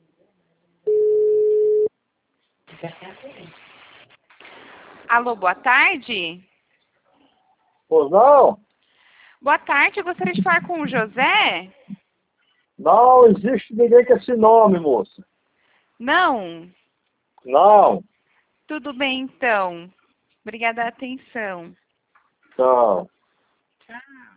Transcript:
Alô, boa tarde. Pois não? Boa tarde, eu gostaria de falar com o José. Não existe ninguém com esse nome, moça. Não? Não. Tudo bem, então. Obrigada a atenção. Não. Tchau.